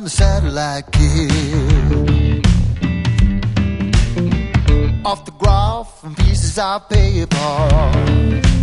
the satellite kid. Off the graph and pieces of paper,